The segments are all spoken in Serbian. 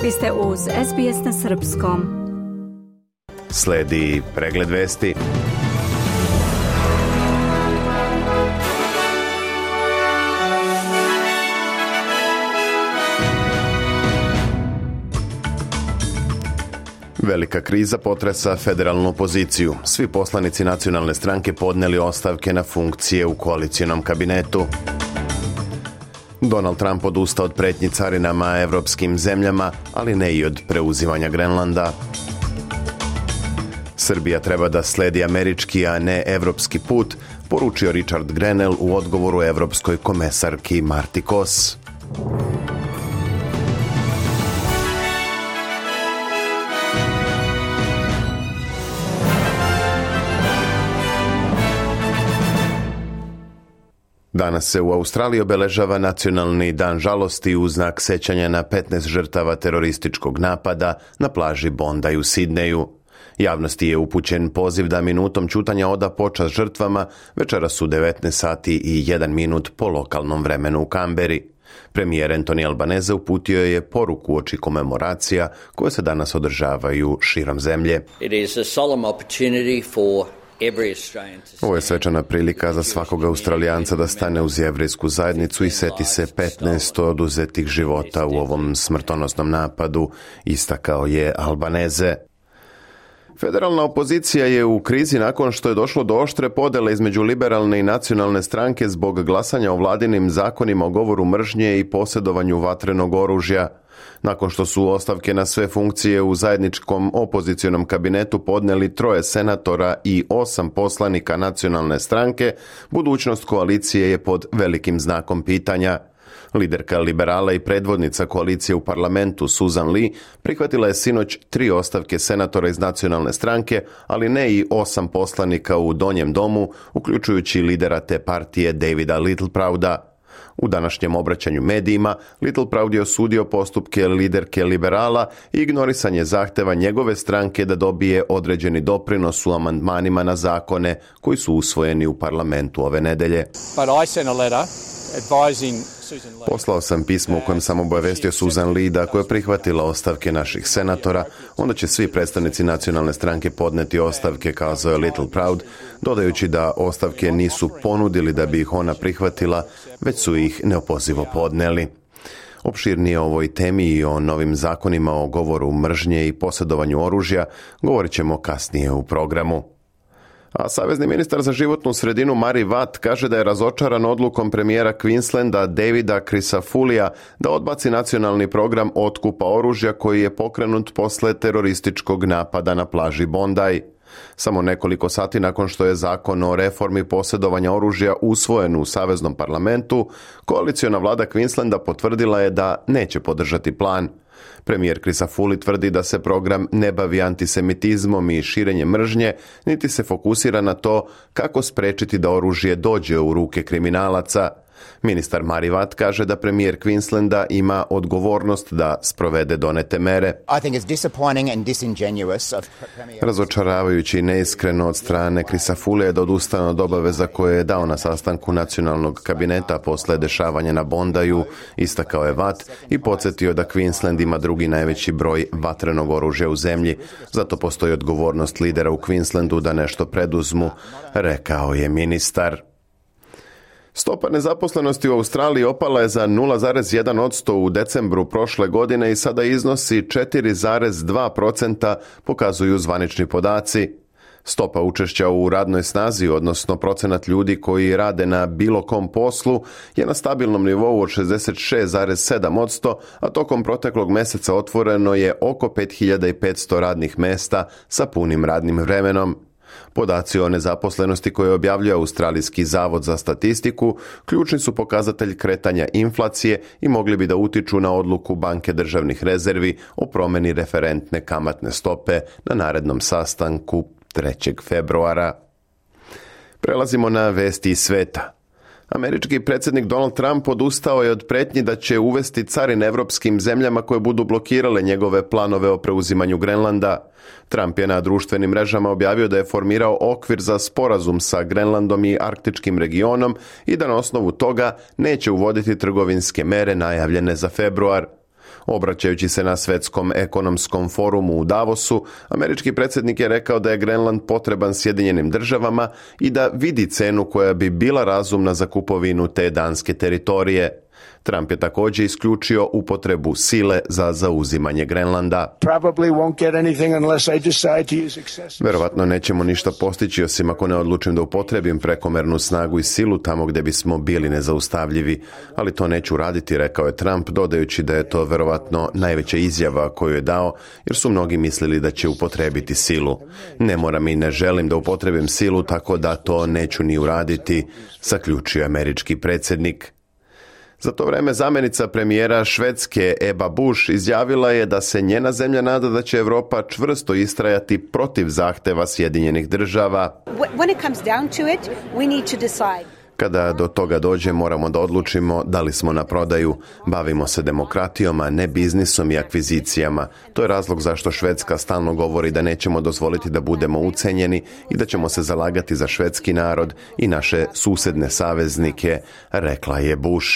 Vi ste uz SBS na srpskom. Sledi pregled vesti. Velika kriza potresa federalnu opoziciju. Svi poslanici nacionalne stranke podneli ostavke na funkcije u koalicionom kabinetu. Donald Trump odustao od pretnji carinama evropskim zemljama, ali ne i od preuzimanja Grenlanda. Srbija treba da sledi američki, a ne evropski put, poručio Richard Grenell u odgovoru evropskoj komesarki Marti Kos. Danas se u Australiji obeležava nacionalni dan žalosti u znak sećanja na 15 žrtava terorističkog napada na plaži Bondi u Sidneju. Javnosti je upućen poziv da minutom ćutanja oda počast žrtvama večeras u 19 sati i 1 minut po lokalnom vremenu u Kamberi. Premijer Anthony Albanese uputio je poruku oči komemoracija koje se danas održavaju širom zemlje. It is a solemn opportunity for Ovo je svečana prilika za svakog Australijanca da stane uz jevrejsku zajednicu i seti se 15 oduzetih života u ovom smrtonosnom napadu, istakao je Albanese. Federalna opozicija je u krizi nakon što je došlo do oštre podele između liberalne i nacionalne stranke zbog glasanja o vladinim zakonima o govoru mržnje i posjedovanju vatrenog oružja. Nakon što su ostavke na sve funkcije u zajedničkom opozicionom kabinetu podneli 3 senatora i 8 poslanika nacionalne stranke, budućnost koalicije je pod velikim znakom pitanja. Liderka liberala i predvodnica koalicije u parlamentu Susan Lee prihvatila je sinoć 3 ostavke senatora iz nacionalne stranke, ali ne i 8 poslanika u donjem domu, uključujući lidera te partije Davida Littleprouda. U današnjem obraćanju medijima, Littleproud je osudio postupke liderke liberala i ignorisanje zahteva njegove stranke da dobije određeni doprinos u amandmanima na zakone koji su usvojeni u parlamentu ove nedelje. Poslao sam pismo u kojem sam obavestio Susan Lee da ako je prihvatila ostavke naših senatora, onda će svi predstavnici nacionalne stranke podneti ostavke, kazao je Littleproud, dodajući da ostavke nisu ponudili da bi ih ona prihvatila, već su ih neopozivo podneli. Opširnije o ovoj temi i o novim zakonima o govoru mržnje i posjedovanju oružja govorit ćemo kasnije u programu. A savezni ministar za životnu sredinu Mari Watt kaže da je razočaran odlukom premijera Queenslanda Davida Crisafullia da odbaci nacionalni program otkupa oružja koji je pokrenut posle terorističkog napada na plaži Bondi. Samo nekoliko sati nakon što je zakon o reformi posjedovanja oružja usvojen u saveznom parlamentu, koaliciona vlada Queenslanda potvrdila je da neće podržati plan. Premijer Crisafulli tvrdi da se program ne bavi antisemitizmom i širenjem mržnje, niti se fokusira na to kako sprečiti da oružje dođe u ruke kriminalaca. Ministar Mari Watt kaže da premijer Queenslanda ima odgovornost da sprovede donete mere. Razočaravajući i neiskreno od strane Crisafullija da odustane od obaveza koje je dao na sastanku nacionalnog kabineta posle dešavanja na Bondiju, istakao je Watt i podsjetio da Queensland ima drugi najveći broj vatrenog oružja u zemlji. Zato postoji odgovornost lidera u Queenslandu da nešto preduzmu, rekao je ministar. Stopa nezaposlenosti u Australiji opala je za 0,1% u decembru prošle godine i sada iznosi 4,2%, pokazuju zvanični podaci. Stopa učešća u radnoj snazi, odnosno procenat ljudi koji rade na bilo kom poslu, je na stabilnom nivou od 66,7%, a tokom proteklog meseca otvoreno je oko 5500 radnih mesta sa punim radnim vremenom. Podaci o nezaposlenosti koje objavljuje Australijski zavod za statistiku ključni su pokazatelj kretanja inflacije i mogli bi da utiču na odluku Banke državnih rezervi o promjeni referentne kamatne stope na narednom sastanku 3. februara. Prelazimo na vesti iz sveta. Američki predsjednik Donald Trump odustao je od pretnji da će uvesti carine evropskim zemljama koje budu blokirale njegove planove o preuzimanju Grenlanda. Trump je na društvenim mrežama objavio da je formirao okvir za sporazum sa Grenlandom i arktičkim regionom i da na osnovu toga neće uvoditi trgovinske mere najavljene za februar. Obraćajući se na svetskom ekonomskom forumu u Davosu, američki predsjednik je rekao da je Grenland potreban Sjedinjenim državama i da vidi cenu koja bi bila razumna za kupovinu te danske teritorije. Trump je također isključio upotrebu sile za zauzimanje Grenlanda. Verovatno nećemo ništa postići osim ako ne odlučim da upotrebim prekomernu snagu i silu tamo gdje bismo bili nezaustavljivi, ali to neću raditi, rekao je Trump, dodajući da je to verovatno najveća izjava koju je dao, jer su mnogi mislili da će upotrebiti silu. Ne moram i ne želim da upotrebim silu, tako da to neću ni uraditi, zaključio je američki predsjednik. Za to vrijeme zamjenica premijera Švedske Ebba Busch izjavila je da se njena zemlja nada da će Europa čvrsto istrajati protiv zahteva Sjedinjenih država. Kada do toga dođe, moramo da odlučimo da li smo na prodaju. Bavimo se demokratijom, a ne biznisom i akvizicijama. To je razlog zašto Švedska stalno govori da nećemo dozvoliti da budemo ucenjeni i da ćemo se zalagati za švedski narod i naše susjedne saveznike, rekla je Bush.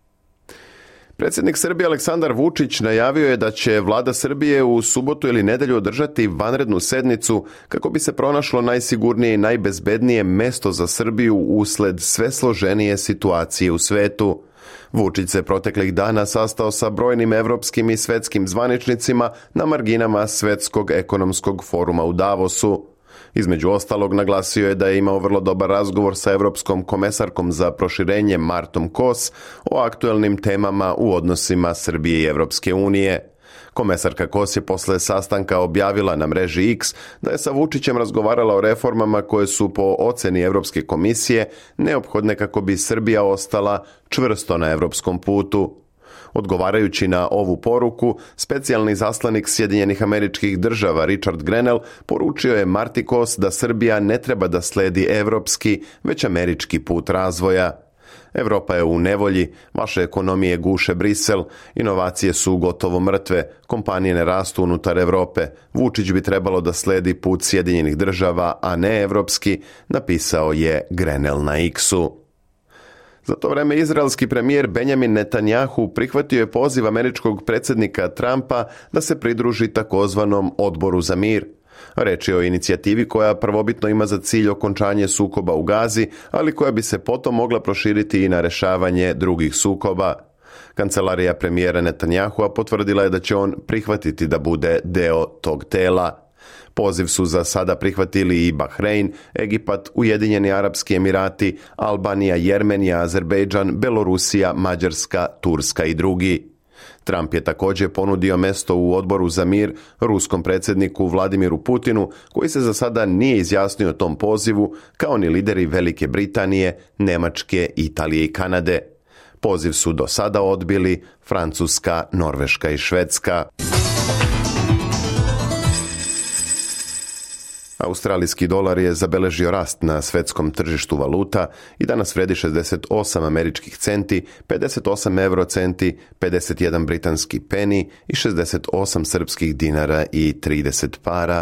Predsjednik Srbije Aleksandar Vučić najavio je da će vlada Srbije u subotu ili nedjelju održati vanrednu sednicu kako bi se pronašlo najsigurnije i najbezbednije mesto za Srbiju usled sve složenije situacije u svetu. Vučić se proteklih dana sastao sa brojnim evropskim i svetskim zvaničnicima na marginama Svetskog ekonomskog foruma u Davosu. Između ostalog, naglasio je da je imao vrlo dobar razgovor sa Europskom komesarkom za proširenje Martom Kos o aktuelnim temama u odnosima Srbije i Europske unije. Komesarka Kos je posle sastanka objavila na mreži X da je sa Vučićem razgovarala o reformama koje su po oceni Europske komisije neophodne kako bi Srbija ostala čvrsto na europskom putu. Odgovarajući na ovu poruku, specijalni zaslanik Sjedinjenih Američkih Država Richard Grenell poručio je Marti Kos da Srbija ne treba da sledi evropski, već američki put razvoja. Evropa je u nevolji, vaše ekonomije guše Brisel, inovacije su gotovo mrtve, kompanije ne rastu unutar Evrope, Vučić bi trebalo da sledi put Sjedinjenih Država, a ne evropski, napisao je Grenell na X-u. Za to vrijeme izraelski premijer Benjamin Netanjahu prihvatio je poziv američkog predsjednika Trumpa da se pridruži takozvanom odboru za mir. Reč je o inicijativi koja prvobitno ima za cilj okončanje sukoba u Gazi, ali koja bi se potom mogla proširiti i na rješavanje drugih sukoba. Kancelarija premijera Netanjahua potvrdila je da će on prihvatiti da bude deo tog tela. Poziv su za sada prihvatili i Bahrein, Egipat, Ujedinjeni Arapski Emirati, Albanija, Jermenija, Azerbejdžan, Belorusija, Mađarska, Turska i drugi. Trump je također ponudio mesto u odboru za mir ruskom predsjedniku Vladimiru Putinu, koji se za sada nije izjasnio o tom pozivu, kao ni lideri Velike Britanije, Njemačke, Italije i Kanade. Poziv su do sada odbili Francuska, Norveška i Švedska. Australijski dolar je zabeležio rast na svetskom tržištu valuta i danas vredi 68 američkih centi, 58 eurocenti, 51 britanski peni i 68 srpskih dinara i 30 para.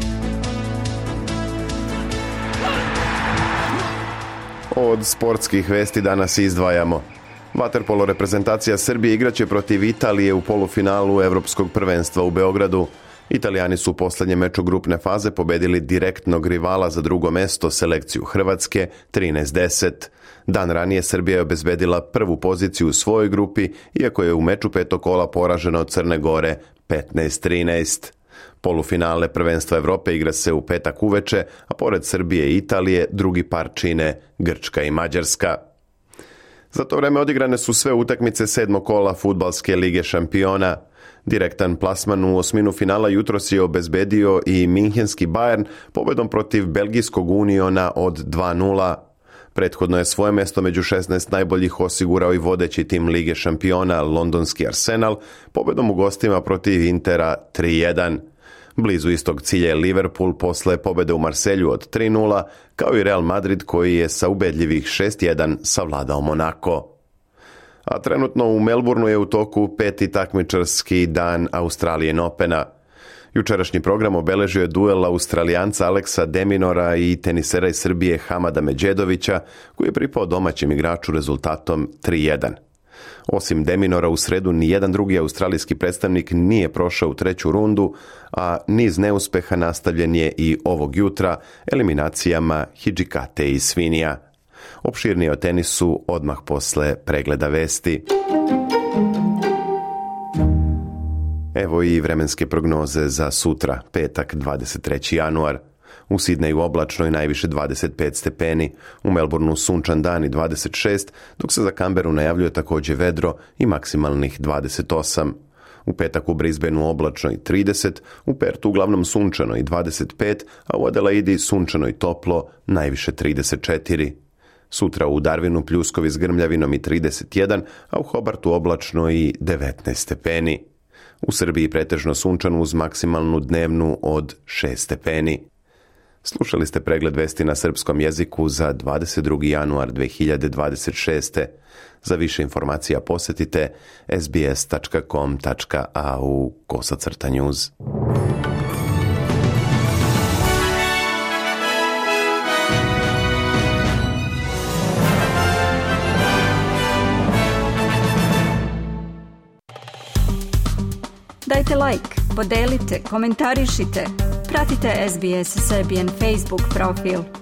Od sportskih vesti danas izdvajamo. Vaterpolo reprezentacija Srbije igraće protiv Italije u polufinalu Evropskog prvenstva u Beogradu. Italijani su u posljednjem meču grupne faze pobedili direktnog rivala za drugo mesto, selekciju Hrvatske, 13-10. Dan ranije Srbija je obezbedila prvu poziciju u svojoj grupi, iako je u meču petog kola poražena od Crne Gore 15-13. Polufinale prvenstva Evrope igra se u petak uveče, a pored Srbije i Italije drugi par čine Grčka i Mađarska. Za to vrijeme odigrane su sve utakmice sedmog kola Fudbalske lige šampiona. Direktan plasman u osminu finala jutros je obezbedio i minhenski Bayern pobedom protiv belgijskog Uniona od 2-0. Prethodno je svoje mjesto među 16 najboljih osigurao i vodeći tim Lige šampiona londonski Arsenal pobedom u gostima protiv Intera 3-1. Blizu istog cilja je Liverpool posle pobede u Marselju od 3-0, kao i Real Madrid koji je sa ubedljivih 6-1 savladao Monako. A trenutno u Melbourneu je u toku peti takmičarski dan Australian Opena. Jučerašnji program obeležio je duel Australijanca Aleksa Deminora i tenisera iz Srbije Hamada Medžedovića, koji je pripao domaćem igraču rezultatom 3-1. Osim Deminora u sredu nijedan drugi australijski predstavnik nije prošao u treću rundu, a niz neuspeha nastavljen je i ovog jutra eliminacijama Hidžikate i Svinija. Opširnije o tenisu odmah posle pregleda vesti. Evo i vremenske prognoze za sutra, petak 23. januar. U Sidneju oblačno i najviše 25 stepeni, u Melbourneu sunčan dan i 26, dok se za Canberu najavljuje također vedro i maksimalnih 28. U petak u Brisbaneu oblačno i 30, u Pertu uglavnom sunčano i 25, a u Adelaidi sunčano i toplo, najviše 34. Sutra u Darwinu pljuskovi s grmljavinom i 31, a u Hobartu oblačno i 19 stepeni. U Srbiji pretežno sunčano uz maksimalnu dnevnu od 6 stepeni. Slušali ste pregled vesti na srpskom jeziku za 22. januar 2026. Za više informacija posjetite sbs.com.au/news. Dajte like, podelite, komentarišite. Pratite SBS Serbian Facebook profil.